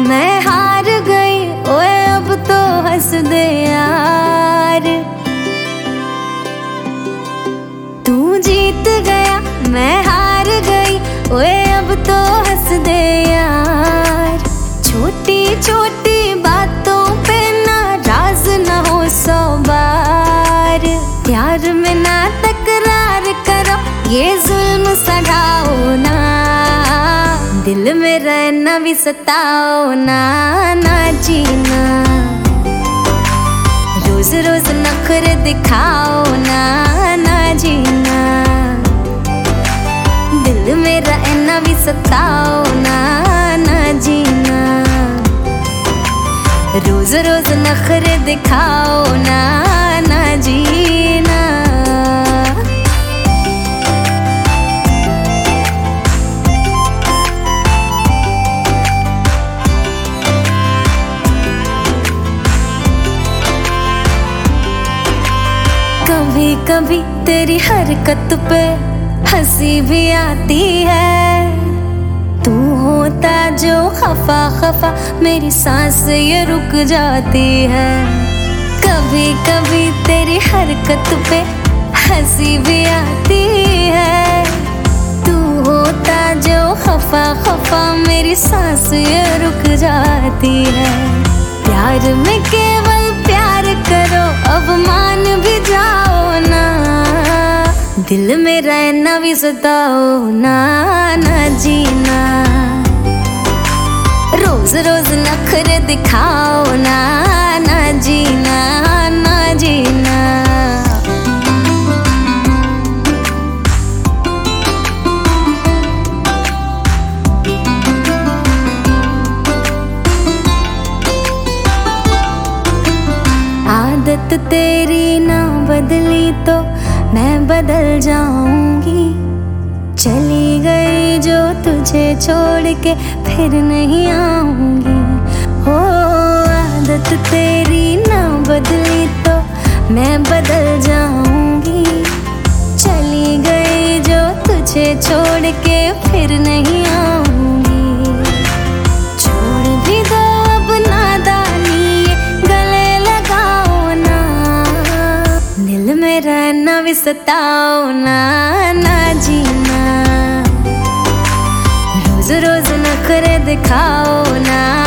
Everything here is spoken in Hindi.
मैं हार गई, ओए अब तो हंस दे यार। तू जीत गया, मैं हार गई, ओए अब तो हंस दे यार। छोटी छोटी बातों पे नाराज न हो 100 बार। प्यार में ना तकरार करो, ये जुल्म सढ़ाओ ना। दिल में रहना भी सताओ ना, ना जीना। रोज रोज नखरे दिखाओ ना, ना जीना। दिल में रहना भी सताओ ना, ना जीना। रोज रोज नखरे दिखाओ ना, ना जीना। कभी कभी तेरी हरकत पे हंसी भी आती है। तू होता जो खफा खफा, मेरी सांस ये रुक जाती है। कभी कभी तेरी हरकत पे हंसी भी आती है। तू होता जो खफा खफा, मेरी सांस ये रुक जाती है। प्यार में केवल प्यार करो, अब मान भी जाओ ना। दिल में रहना भी सताओ ना, ना जीना। रोज रोज नखरे दिखाओ ना, ना जीना, ना जीना। आदत तेरी ना बदली तो मैं बदल जाऊंगी। चली गई जो तुझे छोड़ के फिर नहीं आऊंगी। हो आदत तेरी ना बदली तो मैं बदल जाऊंगी। चली गई जो तुझे छोड़ के फिर नहीं आऊंगी। छोड़ भी दो अब नादानी, गले लगाओ ना। दिल में रहना भी सताओ ना, ना जीना। रोज रोज नखरे दिखाओ ना।